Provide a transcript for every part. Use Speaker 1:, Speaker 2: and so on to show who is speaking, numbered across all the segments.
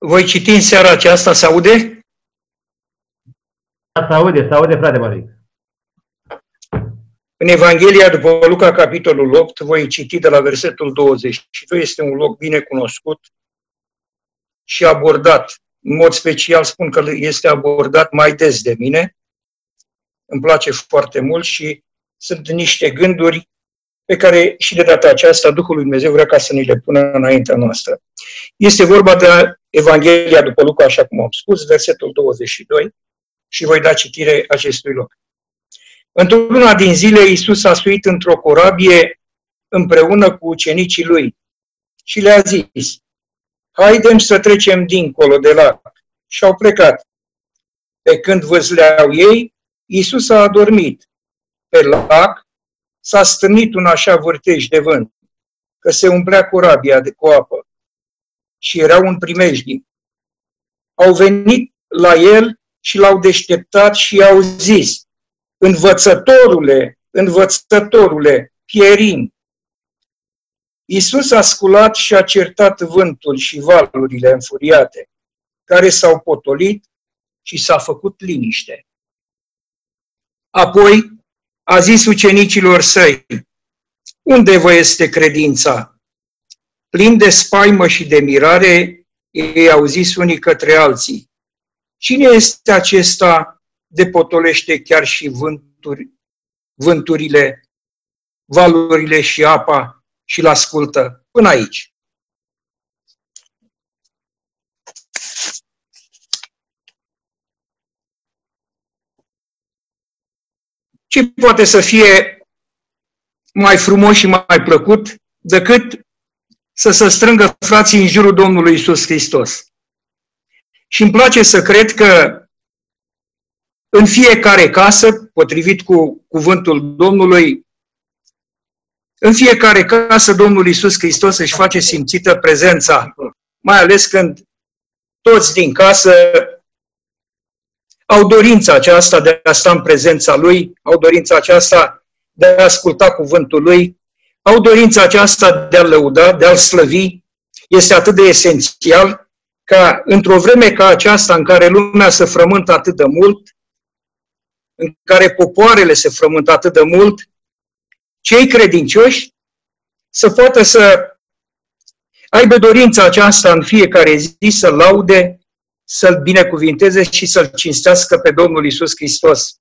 Speaker 1: Voi citi în seara aceasta, se aude?
Speaker 2: Se aude, frate Maric.
Speaker 1: În Evanghelia după Luca, capitolul 8, voi citi de la versetul 22, este un loc bine cunoscut și abordat. În mod special spun că este abordat mai des de mine. Îmi place foarte mult și sunt niște gânduri pe care și de data aceasta Duhul lui Dumnezeu vrea ca să ni le pună înaintea noastră. Este vorba de Evanghelia după Luca, așa cum am spus, versetul 22, și voi da citire acestui loc. Într-una din zile, Iisus a suit într-o corabie împreună cu ucenicii lui și le-a zis: haidem să trecem dincolo de lac. Și au plecat. Pe când văzleau ei, Iisus a adormit. Pe lac s-a stârnit un așa vârtej de vânt, că se umplea corabia cu apă și erau în primejdii. Au venit la el și l-au deșteptat și i-au zis: Învățătorule, pierim. Iisus a sculat și a certat vântul și valurile înfuriate, care s-au potolit și s-a făcut liniște. Apoi a zis ucenicilor săi: unde vă este credința? Plin de spaimă și de mirare, ei au zis unii către alții: cine este acesta de potolește chiar și vânturile, valurile și apa și l-ascultă? Până aici. Ce poate să fie mai frumos și mai plăcut decât să se strângă frații în jurul Domnului Iisus Hristos? Și îmi place să cred că în fiecare casă, potrivit cu cuvântul Domnului, în fiecare casă Domnul Iisus Hristos își face simțită prezența, mai ales când toți din casă au dorința aceasta de a sta în prezența Lui, au dorința aceasta de a asculta cuvântul Lui, au dorința aceasta de a lăuda, de a-L slăvi. Este atât de esențial ca într-o vreme ca aceasta în care lumea se frământă atât de mult, în care popoarele se frământă atât de mult, cei credincioși să poată să aibă dorința aceasta în fiecare zi să-L laude, să-L binecuvinteze și să-L cinstească pe Domnul Iisus Hristos.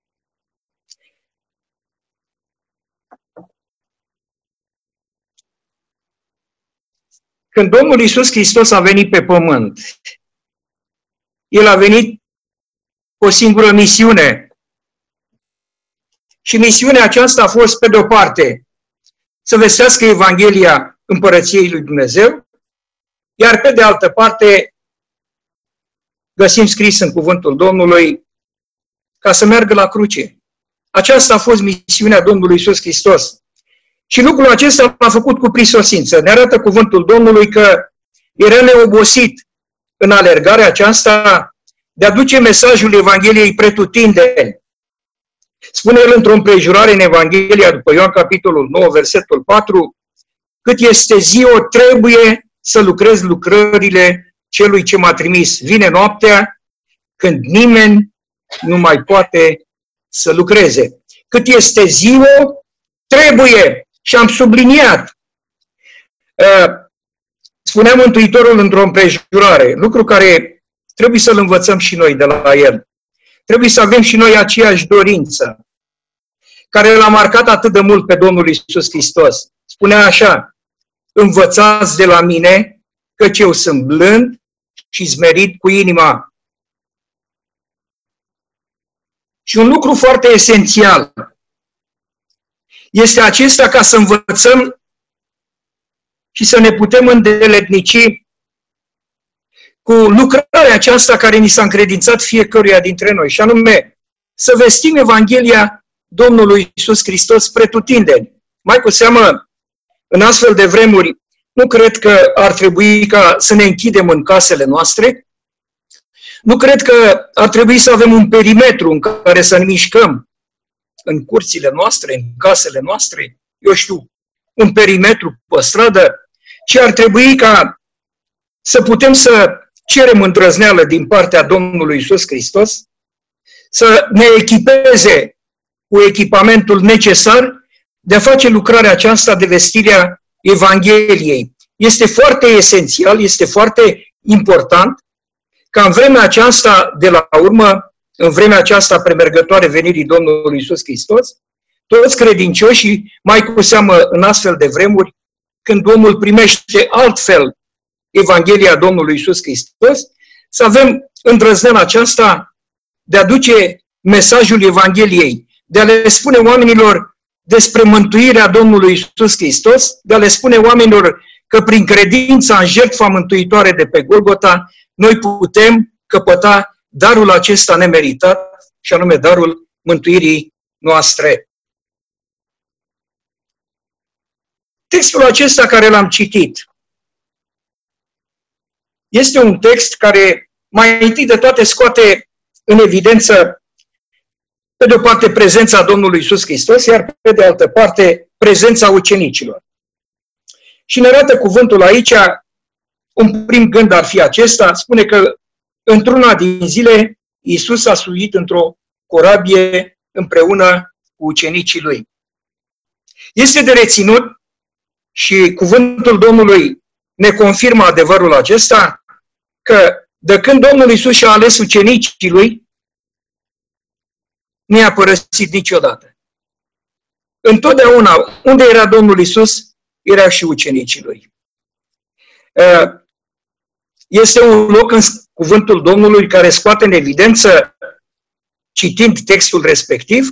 Speaker 1: Când Domnul Iisus Hristos a venit pe pământ, El a venit cu o singură misiune. Și misiunea aceasta a fost, pe de-o parte, să vestească Evanghelia Împărăției lui Dumnezeu, iar pe de altă parte, găsim scris în cuvântul Domnului, ca să meargă la cruce. Aceasta a fost misiunea Domnului Iisus Hristos. Și lucrul acesta l-a făcut cu prisosință. Ne arată cuvântul Domnului că era neobosit în alergarea aceasta de a duce mesajul Evangheliei pretutindeni. Spune el într-o împrejurare în Evanghelia după Ioan, capitolul 9, versetul 4, cât este ziua, trebuie să lucrez lucrările celui ce m-a trimis. Vine noaptea când nimeni nu mai poate să lucreze. Cât este ziua, trebuie. Și am subliniat. Spunea Mântuitorul într-o împrejurare, lucru care trebuie să-l învățăm și noi de la el. Trebuie să avem și noi aceeași dorință, care l-a marcat atât de mult pe Domnul Iisus Hristos. Spunea așa: învățați de la mine, căci eu sunt blând și smerit cu inima. Și un lucru foarte esențial este acesta, ca să învățăm și să ne putem îndeletnici cu lucrarea aceasta care ni s-a încredințat fiecăruia dintre noi, și anume să vestim Evanghelia Domnului Iisus Hristos pretutindeni. Mai cu seamă, în astfel de vremuri, nu cred că ar trebui ca să ne închidem în casele noastre, nu cred că ar trebui să avem un perimetru în care să ne mișcăm în curțile noastre, în casele noastre, eu știu, un perimetru pe stradă, ci ar trebui ca să putem să cerem îndrăzneală din partea Domnului Iisus Hristos să ne echipeze cu echipamentul necesar de a face lucrarea aceasta de vestirea Evangheliei. Este foarte esențial, este foarte important ca în vremea aceasta de la urmă, în vremea aceasta premergătoare venirii Domnului Iisus Hristos, toți credincioșii, mai cu seamă în astfel de vremuri, când omul primește altfel Evanghelia Domnului Iisus Hristos, să avem îndrăzneala aceasta de a duce mesajul Evangheliei, de a le spune oamenilor despre mântuirea Domnului Iisus Hristos, de a le spune oamenilor că prin credința în jertfa mântuitoare de pe Golgota, noi putem căpăta darul acesta nemeritat, și anume darul mântuirii noastre. Textul acesta care l-am citit este un text care mai întâi de toate scoate în evidență pe de o parte prezența Domnului Iisus Hristos, iar pe de altă parte prezența ucenicilor. Și ne arată cuvântul aici, un prim gând ar fi acesta, spune că într-una din zile Iisus a suit într-o corabie împreună cu ucenicii lui. Este de reținut și cuvântul Domnului ne confirmă adevărul acesta, că de când Domnul Iisus și-a ales ucenicii lui, nu i-a părăsit niciodată. Întotdeauna, unde era Domnul Iisus, erau și ucenicii lui. Este un loc în cuvântul Domnului care scoate în evidență, citind textul respectiv,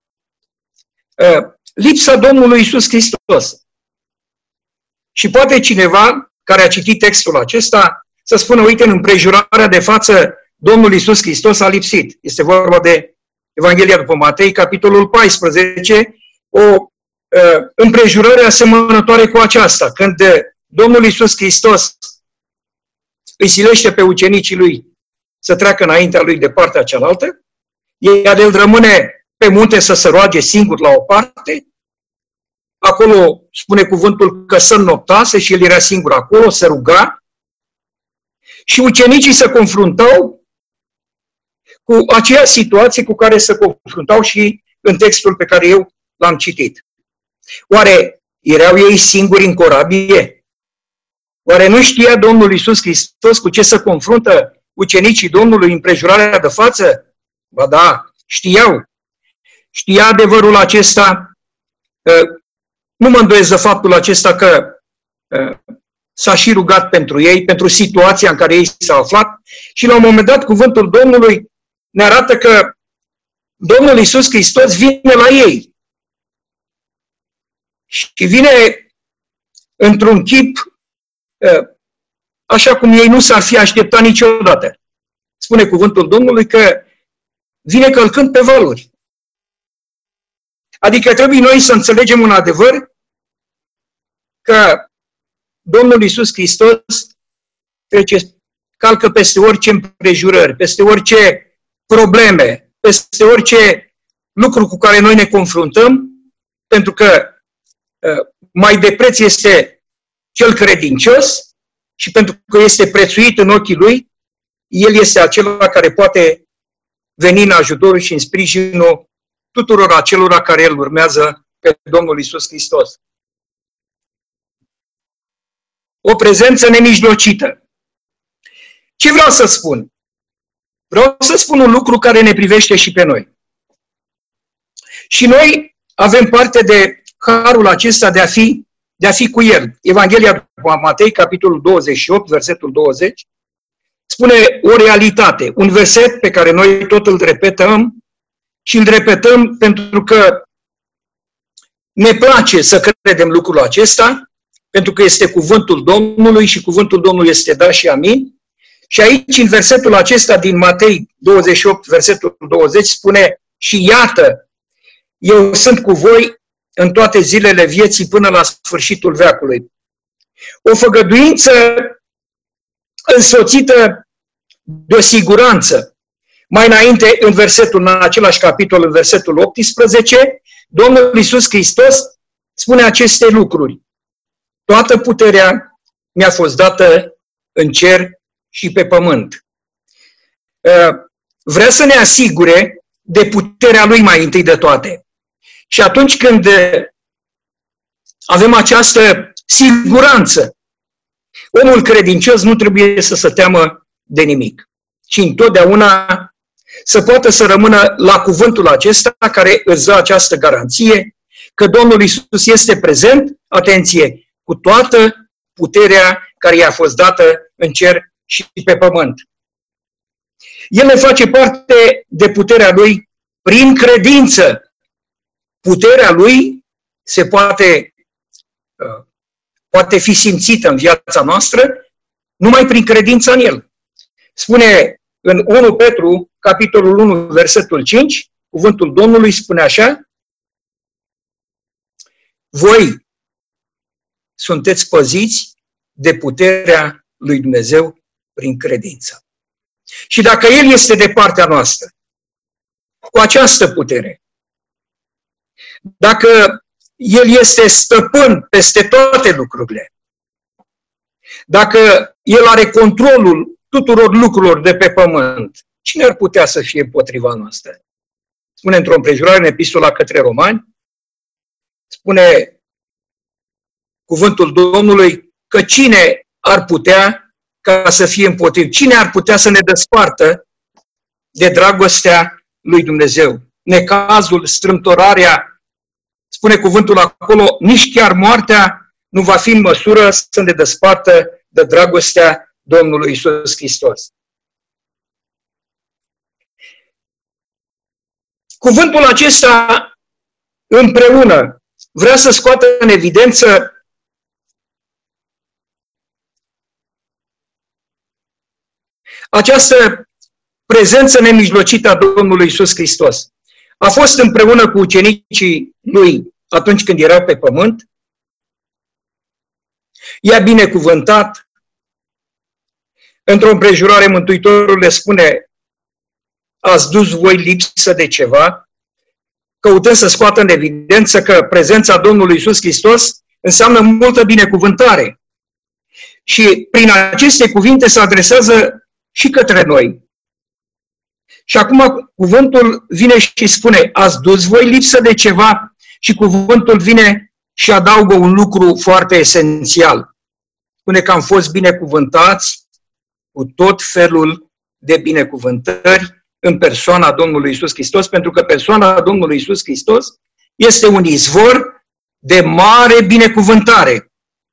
Speaker 1: lipsa Domnului Iisus Hristos. Și poate cineva care a citit textul acesta să spună, uite, în împrejurarea de față, Domnul Iisus Hristos a lipsit. Este vorba de Evanghelia după Matei, capitolul 14, o împrejurare asemănătoare cu aceasta, când Domnul Iisus Hristos îi silește pe ucenicii lui să treacă înaintea lui de partea cealaltă, iar el rămâne pe munte să se roage singur la o parte, acolo spune cuvântul că se înnoptase și el era singur acolo, se ruga, și ucenicii se confruntau cu aceeași situație cu care se confruntau și în textul pe care eu l-am citit. Oare erau ei singuri în corabie? Oare nu știa Domnul Iisus Hristos cu ce se confruntă ucenicii Domnului în împrejurarea de față? Ba da, știau. Știa adevărul acesta. Nu mă îndoiesc de faptul acesta că s-a și rugat pentru ei, pentru situația în care ei s-au aflat și la un moment dat cuvântul Domnului ne arată că Domnul Iisus Hristos vine la ei. Și vine într-un chip așa cum ei nu s-ar fi așteptat niciodată. Spune cuvântul Domnului că vine călcând pe valuri. Adică trebuie noi să înțelegem un adevăr că Domnul Iisus Hristos calcă peste orice împrejurări, peste orice probleme, peste orice lucru cu care noi ne confruntăm, pentru că mai de preț este cel credincios și pentru că este prețuit în ochii lui, el este acela care poate veni în ajutorul și în sprijinul tuturor acelora care îl urmează pe Domnul Iisus Hristos. O prezență nemijlocită. Ce vreau să spun? Vreau să spun un lucru care ne privește și pe noi. Și noi avem parte de harul acesta de a fi cu El. Evanghelia după Matei, capitolul 28, versetul 20, spune o realitate, un verset pe care noi tot îl repetăm și îl repetăm pentru că ne place să credem lucrul acesta, pentru că este cuvântul Domnului și cuvântul Domnului este da și amin. Și aici, în versetul acesta din Matei 28, versetul 20, spune: și iată, eu sunt cu voi în toate zilele vieții până la sfârșitul veacului. O făgăduință însoțită de o siguranță. Mai înainte, în același capitol, în versetul 18, Domnul Iisus Hristos spune aceste lucruri: toată puterea mi-a fost dată în cer și pe pământ. Vrea să ne asigure de puterea Lui mai întâi de toate. Și atunci când avem această siguranță, omul credincios nu trebuie să se teamă de nimic. Și întotdeauna să poată să rămână la cuvântul acesta care îți dă această garanție că Domnul Iisus este prezent, atenție, cu toată puterea care i-a fost dată în cer și pe pământ. El ne face parte de puterea Lui prin credință. Puterea Lui se poate fi simțită în viața noastră numai prin credința în El. Spune în 1 Petru, capitolul 1, versetul 5, cuvântul Domnului spune așa: voi sunteți păziți de puterea lui Dumnezeu prin credință. Și dacă El este de partea noastră, cu această putere, dacă El este stăpân peste toate lucrurile, dacă El are controlul tuturor lucrurilor de pe pământ, cine ar putea să fie împotriva noastră? Spune într-o împrejurare în Epistola către Romani, spune cuvântul Domnului că cine ar putea ca să fie împotrivă? Cine ar putea să ne despartă de dragostea lui Dumnezeu? Necazul, strâmtorarea, spune cuvântul acolo, nici chiar moartea nu va fi în măsură să ne despartă de dragostea Domnului Iisus Hristos. Cuvântul acesta împreună vrea să scoată în evidență această prezență nemijlocită a Domnului Iisus Hristos. A fost împreună cu ucenicii Lui atunci când erau pe pământ, i-a binecuvântat. Într-o împrejurare, Mântuitorul le spune: ați dus voi lipsă de ceva, căutând să scoată în evidență că prezența Domnului Iisus Hristos înseamnă multă binecuvântare. Și prin aceste cuvinte se adresează și către noi. Și acum cuvântul vine și spune: ați dus voi lipsă de ceva, și cuvântul vine și adaugă un lucru foarte esențial. Spune că am fost binecuvântați cu tot felul de binecuvântări în persoana Domnului Iisus Hristos, pentru că persoana Domnului Iisus Hristos este un izvor de mare binecuvântare.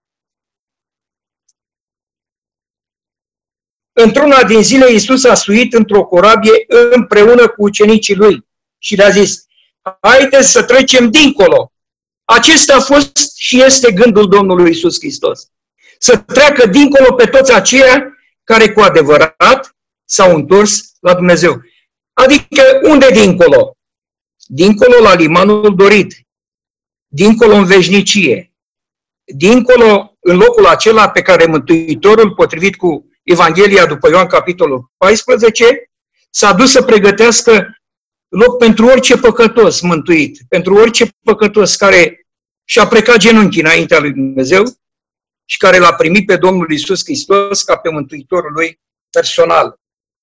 Speaker 1: Într-una din zile, Iisus a suit într-o corabie împreună cu ucenicii Lui și le-a zis: haideți să trecem dincolo. Acesta a fost și este gândul Domnului Iisus Hristos. Să treacă dincolo pe toți aceia care cu adevărat s-au întors la Dumnezeu. Adică unde dincolo? Dincolo la limanul dorit, dincolo în veșnicie, dincolo în locul acela pe care Mântuitorul, potrivit cu Evanghelia după Ioan capitolul 14, s-a dus să pregătească loc pentru orice păcătos mântuit, pentru orice păcătos care și-a plecat genunchii înaintea lui Dumnezeu și care l-a primit pe Domnul Iisus Hristos ca pe Mântuitorul lui personal.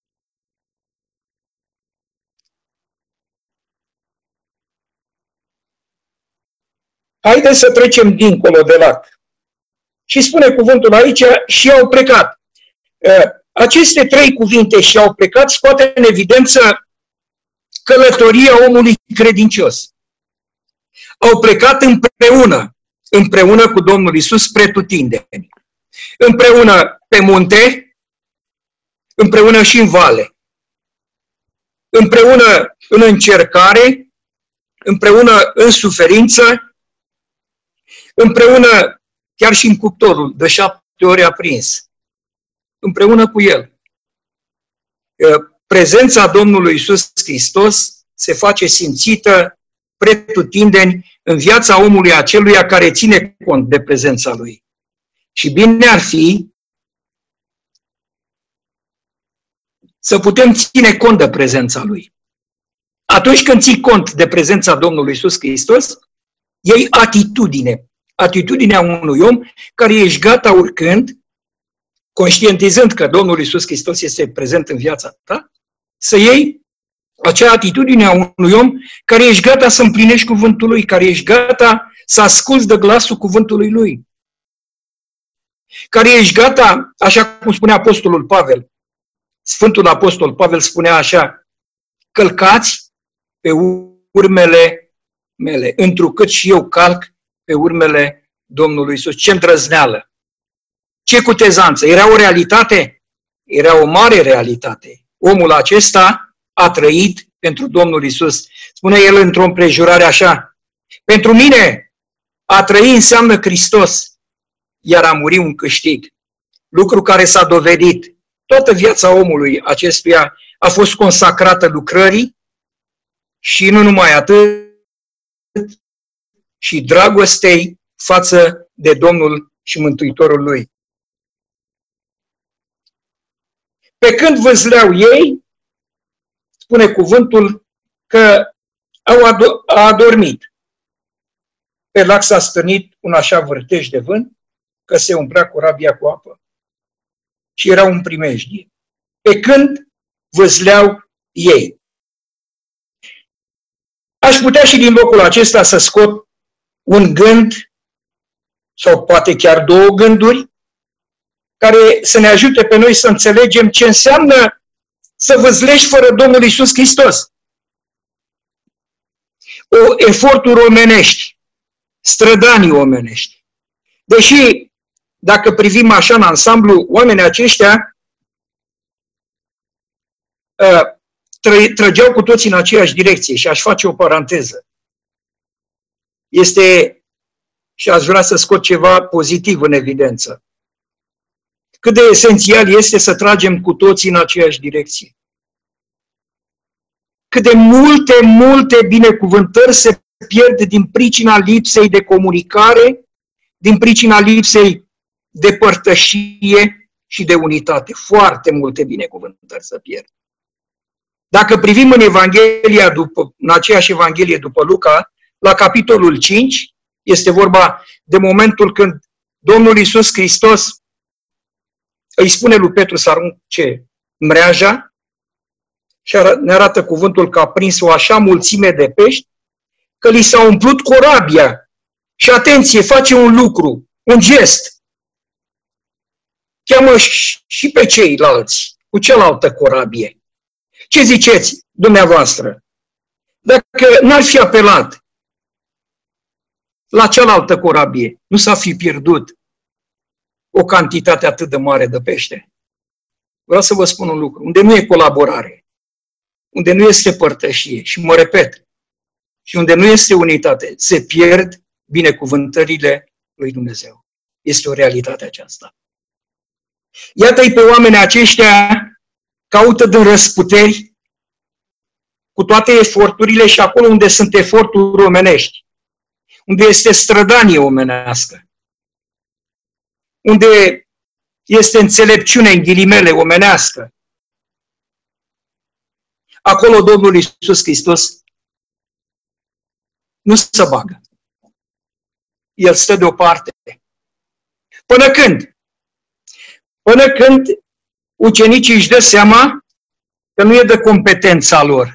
Speaker 1: Haideți să trecem dincolo de lac. Și spune cuvântul aici: și au plecat. Aceste trei cuvinte, și au plecat, scoate în evidență călătoria omului credincios. Au plecat împreună cu Domnul Iisus pretutindeni. Împreună pe munte, împreună și în vale. Împreună în încercare, împreună în suferință, împreună chiar și în cuptorul de 7 ori aprins. Împreună cu El. Prezența Domnului Iisus Hristos se face simțită pretutindeni în viața omului aceluia care ține cont de prezența Lui. Și bine ar fi să putem ține cont de prezența Lui. Atunci când ții cont de prezența Domnului Iisus Hristos, iei atitudinea unui om care ești gata oricând conștientizând că Domnul Iisus Hristos este prezent în viața ta, să iei acea atitudine a unui om care ești gata să împlinești cuvântul lui, care ești gata să asculți de glasul cuvântului lui, care ești gata, așa cum spunea Apostolul Pavel, Sfântul Apostol Pavel spunea așa: călcați pe urmele mele, întrucât și eu calc pe urmele Domnului Iisus. Ce îndrăzneală! Ce cutezanță! Era o realitate? Era o mare realitate. Omul acesta a trăit pentru Domnul Iisus. Spune el într-o împrejurare așa: pentru mine a trăi înseamnă Hristos, iar a muri un câștig. Lucru care s-a dovedit. Toată viața omului acestuia a fost consacrată lucrării și nu numai atât, și dragostei față de Domnul și Mântuitorul lui. Pe când vâzleau ei, spune cuvântul că a adormit. Pe lac s-a stârnit un așa vârtej de vânt că se umplea corabia cu apă. Și era un primejdie. Pe când vâzleau ei. Aș putea și din locul acesta să scot un gând, sau poate chiar două gânduri, care să ne ajute pe noi să înțelegem ce înseamnă să vâzlești fără Domnul Iisus Hristos. Eforturi omenești, strădanii omenești. Deși, dacă privim așa în ansamblu, oamenii aceștia trăgeau cu toții în aceeași direcție și aș face o paranteză. Și aș vrea să scot ceva pozitiv în evidență. Cât de esențial este să tragem cu toții în aceeași direcție. Cât de multe binecuvântări se pierd din pricina lipsei de comunicare, din pricina lipsei de părtășie și de unitate. Foarte multe binecuvântări se pierd. Dacă privim în în aceeași Evanghelie după Luca, la capitolul 5, este vorba de momentul când Domnul Iisus Hristos îi spune lui Petru să arunce mreaja și ne arată cuvântul că a prins o așa mulțime de pești că li s-a umplut corabia. Și atenție, face un lucru, un gest. Cheamă și pe ceilalți cu cealaltă corabie. Ce ziceți dumneavoastră? Dacă n-ar fi apelat la cealaltă corabie, nu s-ar fi pierdut o cantitate atât de mare de pește? Vreau să vă spun un lucru. Unde nu e colaborare, unde nu este părtășie, și mă repet, și unde nu este unitate, se pierd binecuvântările lui Dumnezeu. Este o realitate aceasta. Iată-i pe oamenii aceștia, caută din răsputeri cu toate eforturile și acolo unde sunt eforturi omenești, unde este strădanie omenească, unde este înțelepciune, în ghilimele, omenească. Acolo Domnul Iisus Hristos nu se bagă. El stă deoparte. Până când? Până când ucenicii își dă seama că nu e de competența lor.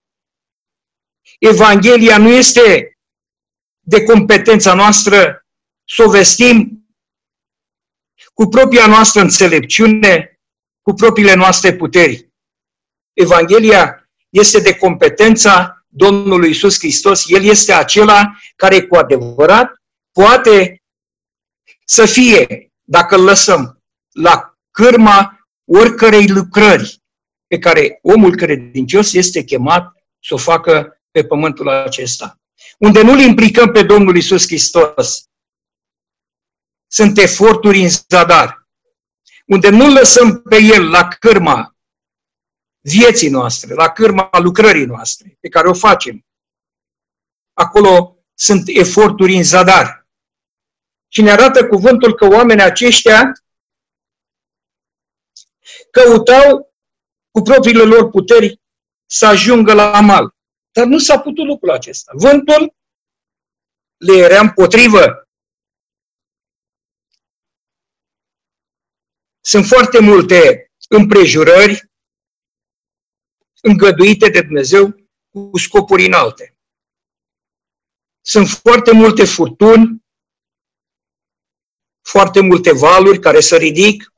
Speaker 1: Evanghelia nu este de competența noastră să o vestim cu propria noastră înțelepciune, cu propriile noastre puteri. Evanghelia este de competența Domnului Iisus Hristos. El este acela care cu adevărat poate să fie, dacă îl lăsăm, la cârma oricărei lucrări pe care omul credincios este chemat să o facă pe pământul acesta. Unde nu-L implicăm pe Domnul Iisus Hristos, sunt eforturi în zadar. Unde nu-L lăsăm pe El la cârma vieții noastre, la cârma lucrării noastre, pe care o facem, acolo sunt eforturi în zadar. Și ne arată cuvântul că oamenii aceștia căutau cu propriile lor puteri să ajungă la mal. Dar nu s-a putut lucrul acesta. Vântul le era împotrivă. Sunt foarte multe împrejurări îngăduite de Dumnezeu cu scopuri înalte. Sunt foarte multe furtuni, foarte multe valuri care se ridic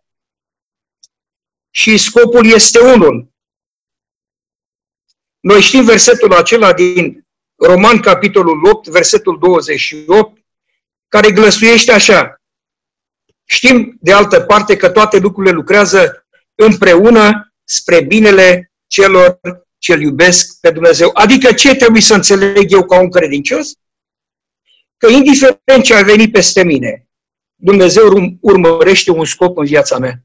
Speaker 1: și scopul este unul. Noi știm versetul acela din Roman, capitolul 8, versetul 28, care glăsuiește așa. Știm, de altă parte, că toate lucrurile lucrează împreună spre binele celor ce îl iubesc pe Dumnezeu. Adică ce trebuie să înțeleg eu ca un credincios? Că indiferent ce ar veni peste mine, Dumnezeu urmărește un scop în viața mea.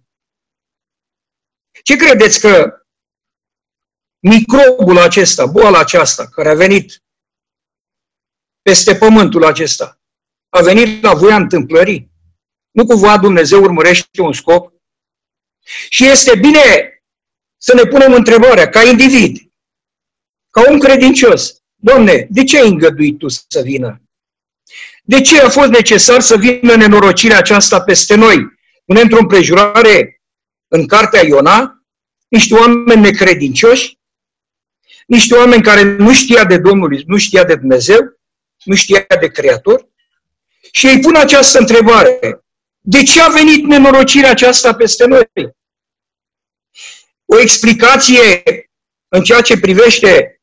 Speaker 1: Ce credeți că microbul acesta, boala aceasta, care a venit peste pământul acesta, a venit la voia întâmplării? Nu cumva Dumnezeu urmărește un scop? Și este bine să ne punem întrebarea, ca individ, ca un credincios, Doamne, de ce ai îngăduit Tu să vină? De ce a fost necesar să vină nenorocirea aceasta peste noi? Pune într-o împrejurare în cartea Iona, niște oameni necredincioși, niște oameni care nu știa de Domnul, nu știa de Dumnezeu, nu știa de Creator, și îi pun această întrebare. De ce a venit nenorocirea aceasta peste noi? O explicație în ceea ce privește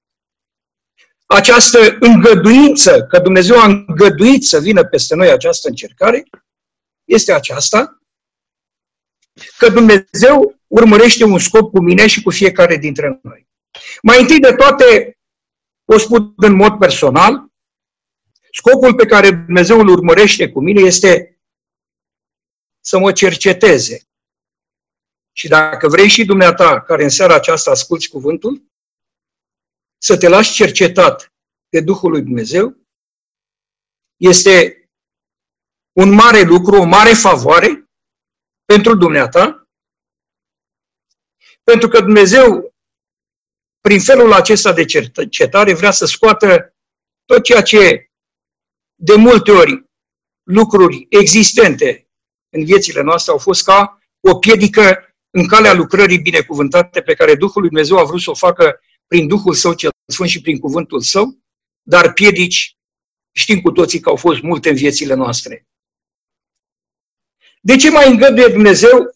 Speaker 1: această îngăduință, că Dumnezeu a îngăduit să vină peste noi această încercare, este aceasta, că Dumnezeu urmărește un scop cu mine și cu fiecare dintre noi. Mai întâi de toate, o spun în mod personal, scopul pe care Dumnezeu îl urmărește cu mine este să mă cerceteze. Și dacă vrei și dumneata, care în seara aceasta asculți cuvântul, să te lași cercetat de Duhul lui Dumnezeu, este un mare lucru, o mare favoare pentru dumneata, pentru că Dumnezeu, prin felul acesta de cercetare, vrea să scoată tot ceea ce de multe ori lucruri existente în viețile noastre au fost ca o piedică în calea lucrării binecuvântate pe care Duhul lui Dumnezeu a vrut să o facă prin Duhul Său cel Sfânt și prin cuvântul Său, dar piedici știm cu toții că au fost multe în viețile noastre. De ce mai îngăduie Dumnezeu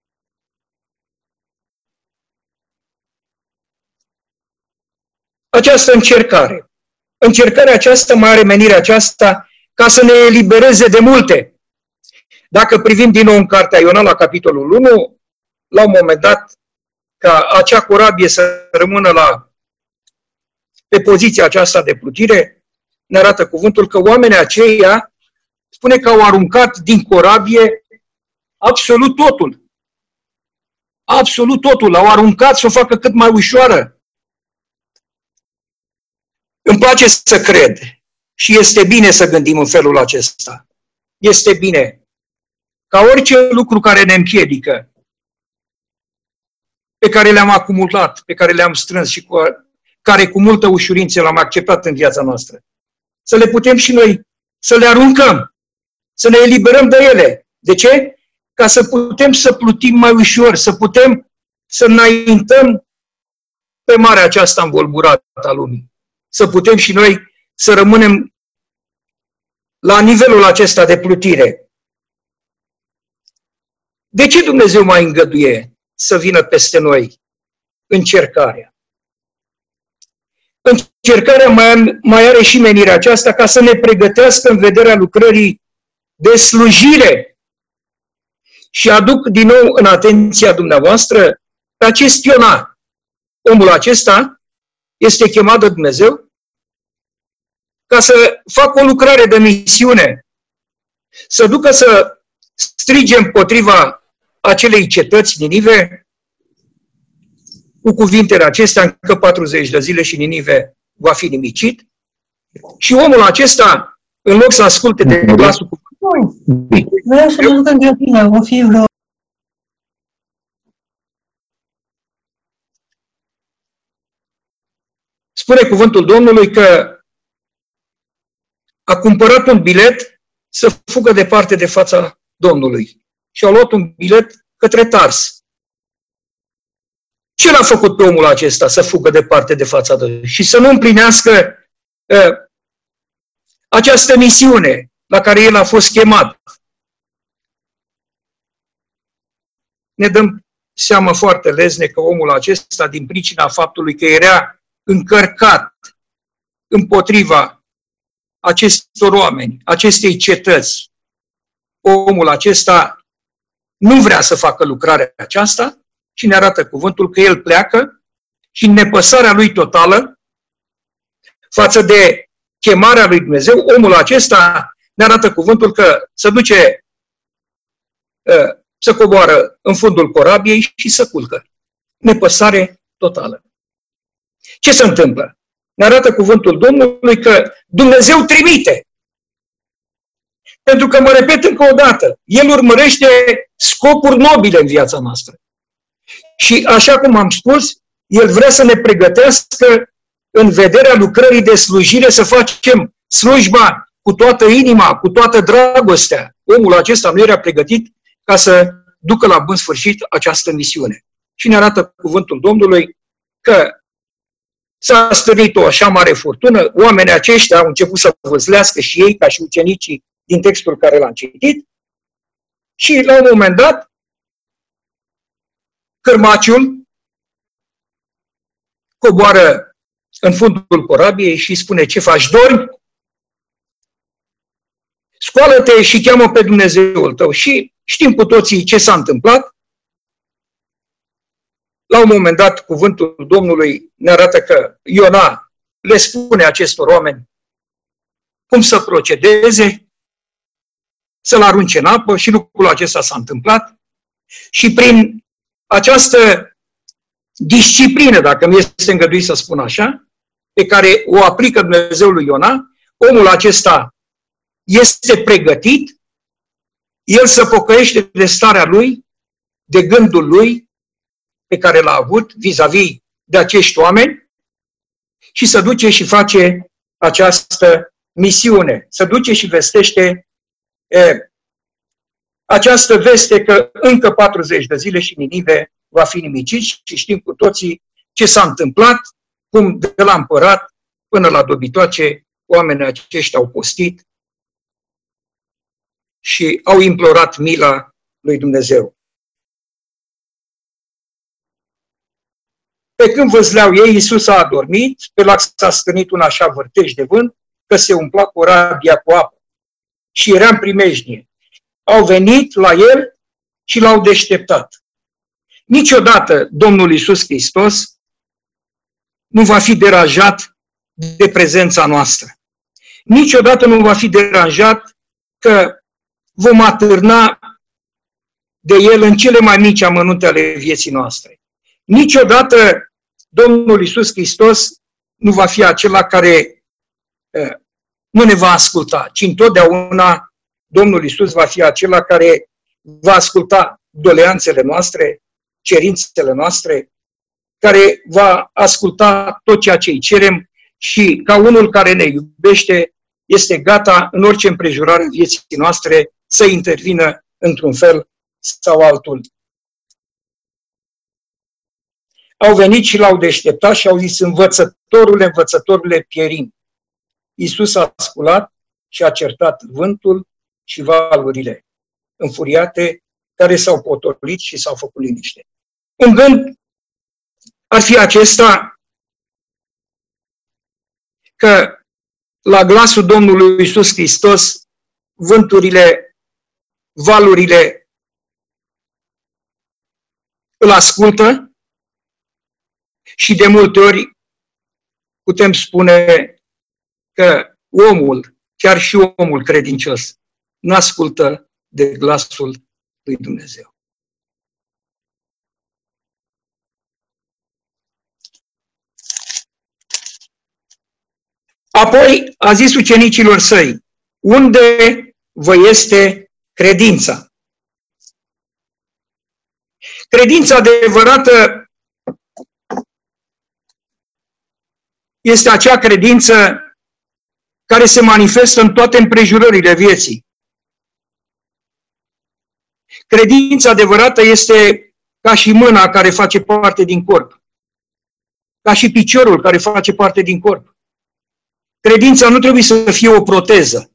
Speaker 1: această încercare? Încercarea aceasta mai are menirea aceasta ca să ne elibereze de multe. Dacă privim din nou în cartea Iona la capitolul 1, la un moment dat, ca acea corabie să rămână pe poziția aceasta de plutire, ne arată cuvântul că oamenii aceia spune că au aruncat din corabie absolut totul. Absolut totul. L-au aruncat să o facă cât mai ușoară. Îmi place să cred și este bine să gândim în felul acesta. Este bine ca orice lucru care ne împiedică, pe care le-am acumulat, pe care le-am strâns și care cu multă ușurință l-am acceptat în viața noastră, să le putem și noi să le aruncăm, să ne eliberăm de ele. De ce? Ca să putem să plutim mai ușor, să putem să înaintăm pe marea aceasta învolburată a lumii. Să putem și noi să rămânem la nivelul acesta de plutire. De ce Dumnezeu mai îngăduie să vină peste noi încercarea? Încercarea mai are și menirea aceasta ca să ne pregătească în vederea lucrării de slujire. Și aduc din nou în atenția dumneavoastră pe acest Iona. Omul acesta este chemat de Dumnezeu ca să facă o lucrare de misiune, să ducă să strige împotriva acelei cetăți Ninive, cu cuvintele acestea, încă 40 de zile și Ninive va fi nimicit, și omul acesta, în loc să asculte de glasul cuvântului,
Speaker 3: vreau să mă duc în grădină, o fi vreo...
Speaker 1: Spune cuvântul Domnului că a cumpărat un bilet să fugă departe de fața Domnului. Și a luat un bilet către Tars. Ce l-a făcut pe omul acesta să fugă departe de fața Domnului și să nu împlinească această misiune la care el a fost chemat? Ne dăm seama foarte lezne că omul acesta, din pricina faptului că era încărcat împotriva acestor oameni, acestei cetăți, omul acesta nu vrea să facă lucrarea aceasta și ne arată cuvântul că el pleacă și în nepăsarea lui totală față de chemarea lui Dumnezeu, omul acesta ne arată cuvântul că se duce, să coboară în fundul corabiei și să culcă. Nepăsare totală. Ce se întâmplă? Ne arată cuvântul Domnului că Dumnezeu trimite. Pentru că, mă repet încă o dată, El urmărește scopuri nobile în viața noastră. Și așa cum am spus, El vrea să ne pregătească în vederea lucrării de slujire, să facem slujba cu toată inima, cu toată dragostea. Omul acesta nu era pregătit ca să ducă la bun sfârșit această misiune. Și ne arată cuvântul Domnului că s-a stârnit o așa mare furtună, oamenii aceștia au început să văzlească și ei, ca și ucenicii din textul care l-am citit, și la un moment dat, cârmaciul coboară în fundul corabiei și spune: ce faci, dormi? Scoală-te și cheamă pe Dumnezeul tău. Și știm cu toții ce s-a întâmplat. La un moment dat, cuvântul Domnului ne arată că Iona le spune acestor oameni cum să procedeze, să-l arunce în apă, și lucrul acesta s-a întâmplat. Și prin această disciplină, dacă mi este îngăduit să spun așa, pe care o aplică Dumnezeul lui Iona, omul acesta este pregătit, el se pocăiește de starea lui, de gândul lui pe care l-a avut vis-a-vis de acești oameni, și se duce și face această misiune. Se duce și vestește această veste că încă 40 de zile și Ninive va fi nimicit, și știm cu toții ce s-a întâmplat, cum de la împărat până la dobitoace oamenii aceștia au postit și au implorat mila lui Dumnezeu. Pe când văzleau ei, Iisus a adormit, pe lac s-a stârnit un așa vârtej de vânt, că se umpla corabia cu apă și era în primejdie. Au venit la el și l-au deșteptat. Niciodată Domnul Iisus Hristos nu va fi deranjat de prezența noastră. Niciodată nu va fi deranjat că vom atârna de El în cele mai mici amănunte ale vieții noastre. Niciodată Domnul Iisus Hristos nu va fi acela care nu ne va asculta, ci întotdeauna Domnul Iisus va fi acela care va asculta doleanțele noastre, cerințele noastre, care va asculta tot ceea ce îi cerem și, ca unul care ne iubește, este gata în orice împrejurare vieții noastre să intervină într-un fel sau altul. Au venit și l-au deșteptat și au zis: învățătorule, pierim. Iisus a sculat și a certat vântul și valurile înfuriate, care s-au potolit și s-au făcut liniște. Un gând ar fi acesta, că la glasul Domnului Iisus Hristos vânturile, valurile îl ascultă, și de multe ori putem spune că omul, chiar și omul credincios, nu ascultă de glasul lui Dumnezeu. Apoi a zis ucenicilor săi: unde vă este credința? Credința adevărată este acea credință care se manifestă în toate împrejurările vieții. Credința adevărată este ca și mâna care face parte din corp, ca și piciorul care face parte din corp. Credința nu trebuie să fie o proteză.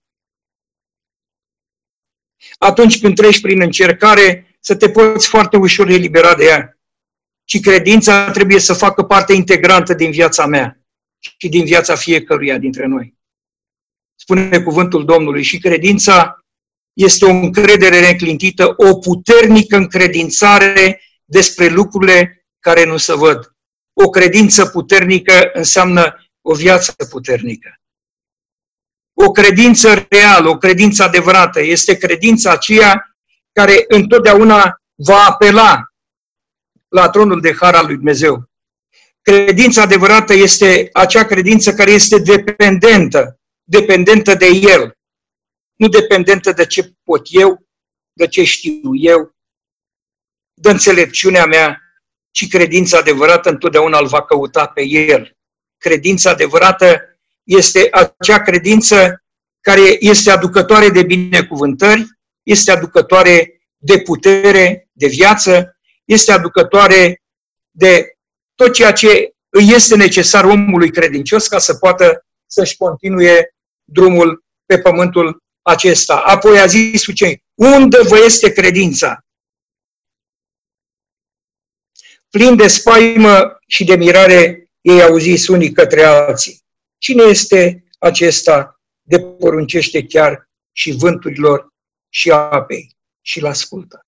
Speaker 1: Atunci când treci prin încercare, să te poți foarte ușor elibera de ea. Și credința trebuie să facă parte integrantă din viața mea și din viața fiecăruia dintre noi. Spune cuvântul Domnului, și credința este o încredere neclintită, o puternică încredințare despre lucrurile care nu se văd. O credință puternică înseamnă o viață puternică. O credință reală, o credință adevărată, este credința aceea care întotdeauna va apela la tronul de har al lui Dumnezeu. Credința adevărată este acea credință care este dependentă de El, nu dependentă de ce pot eu, de ce știu eu, de înțelepciunea mea, ci credința adevărată întotdeauna îl va căuta pe El. Credința adevărată este acea credință care este aducătoare de binecuvântări, este aducătoare de putere, de viață, este aducătoare de tot ceea ce îi este necesar omului credincios ca să poată să-și continue drumul pe pământul acesta. Apoi a zis ucenicii, unde vă este credința? Plin de spaimă și de mirare, ei au zis unii către alții, cine este acesta de poruncește chiar și vânturilor și apei și l-ascultă?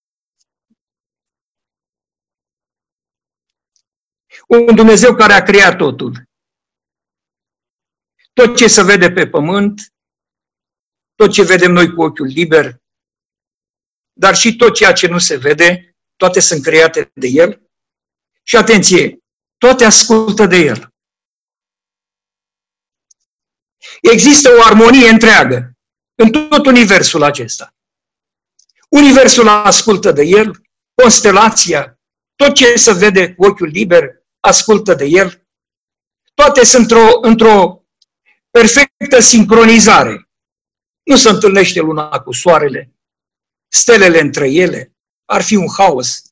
Speaker 1: Un Dumnezeu care a creat totul. Tot ce se vede pe pământ, tot ce vedem noi cu ochiul liber, dar și tot ceea ce nu se vede, toate sunt create de El. Și atenție, toate ascultă de El. Există o armonie întreagă în tot universul acesta. Universul ascultă de El, constelația, tot ce se vede cu ochiul liber, ascultă de El. Toate sunt într-o perfectă sincronizare. Nu se întâlnește luna cu soarele, stelele între ele, ar fi un haos.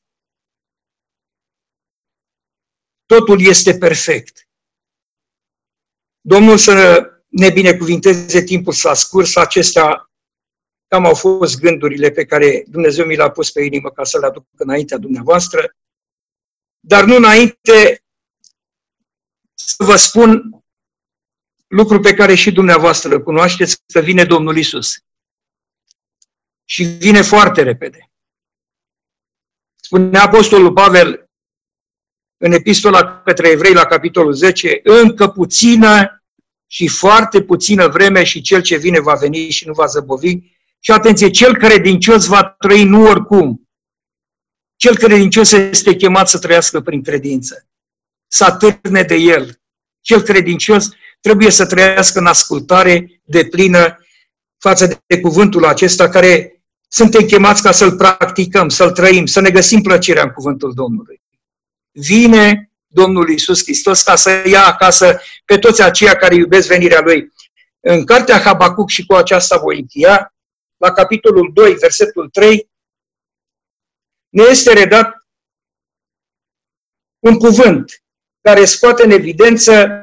Speaker 1: Totul este perfect. Domnul să ne binecuvinteze, timpul s-a scurs, acestea cam au fost gândurile pe care Dumnezeu mi le-a pus pe inimă ca să le aduc înaintea dumneavoastră, dar nu înainte să vă spun lucru pe care și dumneavoastră îl cunoașteți, că vine Domnul Iisus. Și vine foarte repede. Spune Apostolul Pavel în epistola către evrei la capitolul 10, încă puțină și foarte puțină vreme și cel ce vine va veni și nu va zăbovi. Și atenție, cel credincios va trăi nu oricum. Cel credincios este chemat să trăiască prin credință, să atârne de El. Cel credincios trebuie să trăiască în ascultare deplină față de cuvântul acesta care suntem chemați ca să-l practicăm, să-l trăim, să ne găsim plăcerea în cuvântul Domnului. Vine Domnul Iisus Hristos ca să ia acasă pe toți aceia care iubesc venirea Lui. În cartea Habacuc, și cu aceasta voi încheia, la capitolul 2, versetul 3, ne este redat un cuvânt care scoate în evidență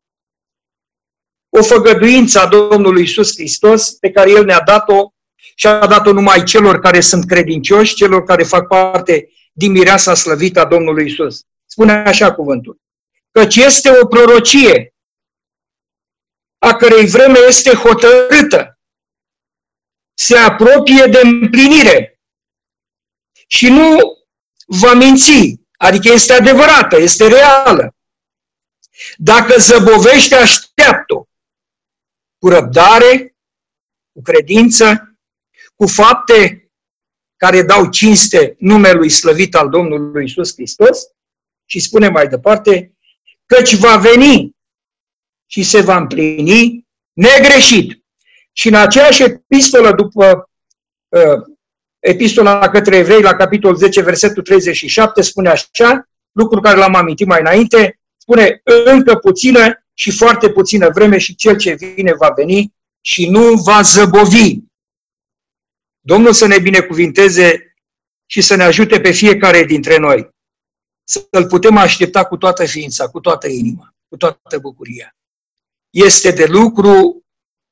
Speaker 1: o făgăduință a Domnului Iisus Hristos pe care El ne-a dat-o și a dat-o numai celor care sunt credincioși, celor care fac parte din mireasa slăvită a Domnului Iisus. Spune așa cuvântul. Căci este o prorocie a cărei vreme este hotărâtă, se apropie de împlinire și nu va minți, adică este adevărată, este reală. Dacă zăbovește, așteaptă-o cu răbdare, cu credință, cu fapte care dau cinste numelui slăvit al Domnului Iisus Hristos și spune mai departe, căci va veni și se va împlini negreșit. Și în aceeași epistolă, după epistola către evrei, la capitolul 10, versetul 37, spune așa, lucru care l-am amintit mai înainte, spune, încă puțină și foarte puțină vreme și cel ce vine va veni și nu va zăbovi. Domnul să ne binecuvinteze și să ne ajute pe fiecare dintre noi să-L putem aștepta cu toată ființa, cu toată inima, cu toată bucuria. Este de lucru,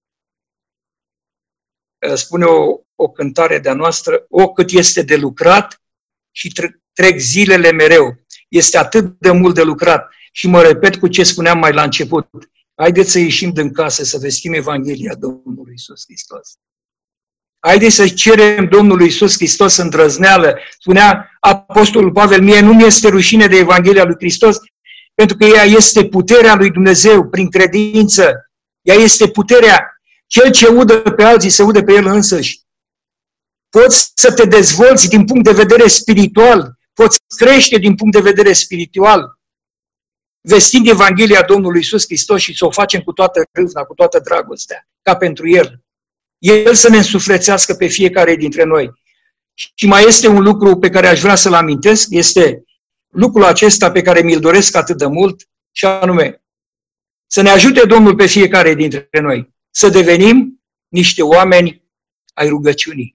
Speaker 1: spune o cântare de-a noastră, cât este de lucrat și trec zilele mereu. Este atât de mult de lucrat. Și mă repet cu ce spuneam mai la început. Haideți să ieșim din casă, să vestim Evanghelia Domnului Iisus Hristos. Haideți să cerem Domnului Iisus Hristos îndrăzneală. Spunea Apostolul Pavel, mie nu mi-este rușine de Evanghelia lui Hristos, pentru că ea este puterea lui Dumnezeu prin credință. Ea este puterea. Cel ce udă pe alții se udă pe el însăși. Poți să te dezvolți din punct de vedere spiritual, poți crește din punct de vedere spiritual, vestind Evanghelia Domnului Iisus Hristos și să o facem cu toată râvna, cu toată dragostea, ca pentru El. El să ne însuflețească pe fiecare dintre noi. Și mai este un lucru pe care aș vrea să-l amintesc, este lucrul acesta pe care mi-l doresc atât de mult, și anume, să ne ajute Domnul pe fiecare dintre noi să devenim niște oameni ai rugăciunii.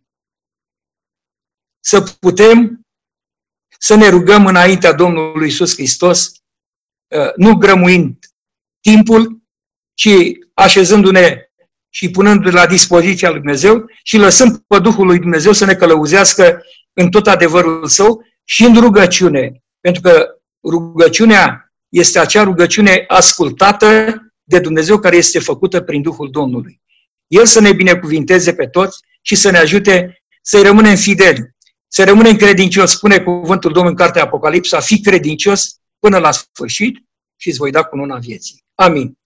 Speaker 1: Să putem să ne rugăm înaintea Domnului Iisus Hristos, nu grămuind timpul, ci așezându-ne și punându-ne la dispoziția lui Dumnezeu și lăsând pe Duhul lui Dumnezeu să ne călăuzească în tot adevărul Său și în rugăciune. Pentru că rugăciunea este acea rugăciune ascultată de Dumnezeu care este făcută prin Duhul Domnului. El să ne binecuvinteze pe toți și să ne ajute să-i rămânem fideli, să rămânem credincioși. Spune cuvântul Domnului în cartea Apocalipsa, fii credincios până la sfârșit și îți voi da cununa vieții. Amin.